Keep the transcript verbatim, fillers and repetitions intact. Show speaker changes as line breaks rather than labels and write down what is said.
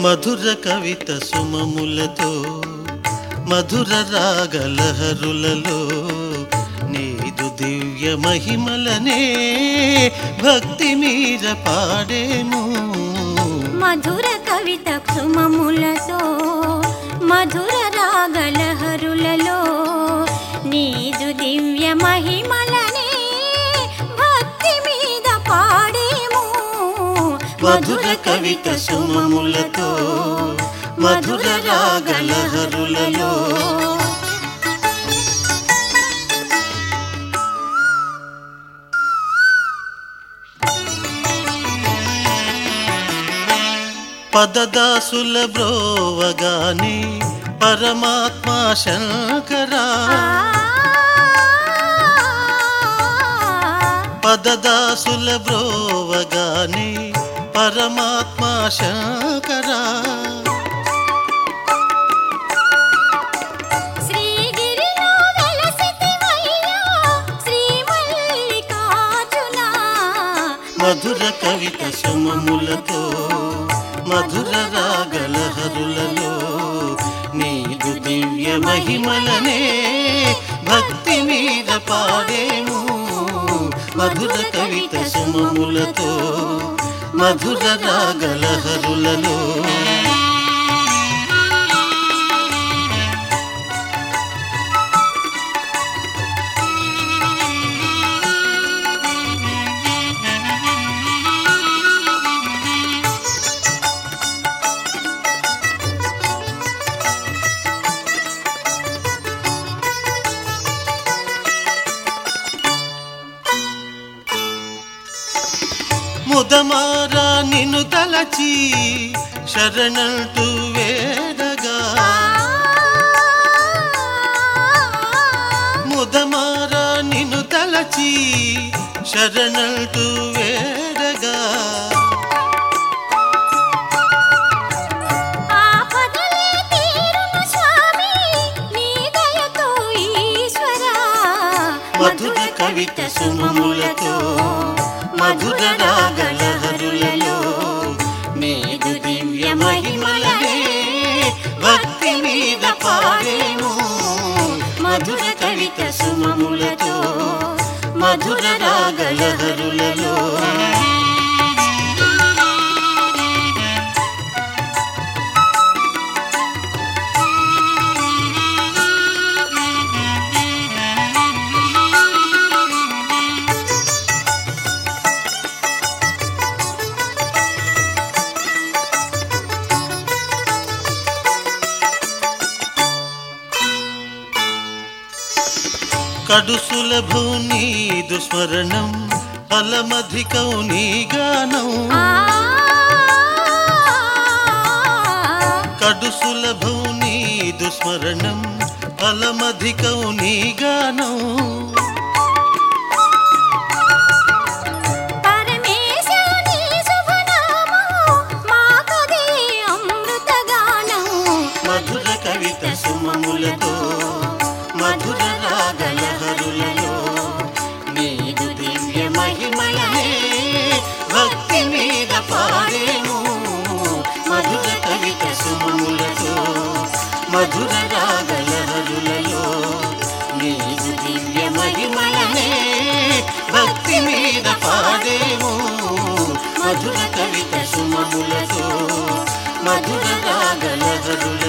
మధుర కవిత సుమములతో మధుర రాగలహరులలో నీదు దివ్య మహిమలనే భక్తి మీర పాడేము.
మధుర కవిత సుమములతో మధుర రాగలహరులలో నీదు దివ్య మహిమలనే భక్తి మీద పాడేము.
మధుర కవిత సుమములతో మధుర రాగలహరులలో పదదాసుల బ్రోవగాని పరమాత్మా శంకరా, పదదాసుల బ్రోవగాని పరమాత్మా శంకరా,
శ్రీగిరిలో వెలసితివయ్యా శ్రీ మల్లికార్జున.
మధుర కవిత సుమములతో మధుర రాగలహరులలో నీదు దివ్య మహిమలనే భక్తి మీద పాడేము. మధుర కవిత సుమములతో మధుర రాగలహరులలో ముదమారా నిన్ను తలచి శరణంటూ వేడగా, ముదమారా నిన్ను తలచి శరణంటూ వేడగా,
ఆపదలే తీరును స్వామి నీ దయతో ఈశ్వరా.
మధుర కవిత సుమములతో మధుర రాగలహరులలో నీదు దివ్య మహిమలనే భక్తి మీద పాడేము. మధుర కవిత సుమములతో మధుర రాగలహరులలో కడు సులభం నీదు స్మరణం ఫలమధికం నీ గానం, కడు సులభం నీదు స్మరణం ఫలమధికం నీ గానం,
పరమేశుని శుభనామం మాకదే అమృతగానం.
మధుర కవిత సుమములతో మధుర రాగలహరులలో నీదు దివ్య మహిమలనే భక్తి మీద పాడేము. మధుర కవిత సుమములతో మధుర రాగలహరులలో నీదు దివ్య మహిమలనే భక్తి మీద పాడేము. మధుర కవిత సుమములతో మధుర రాగలహరులలో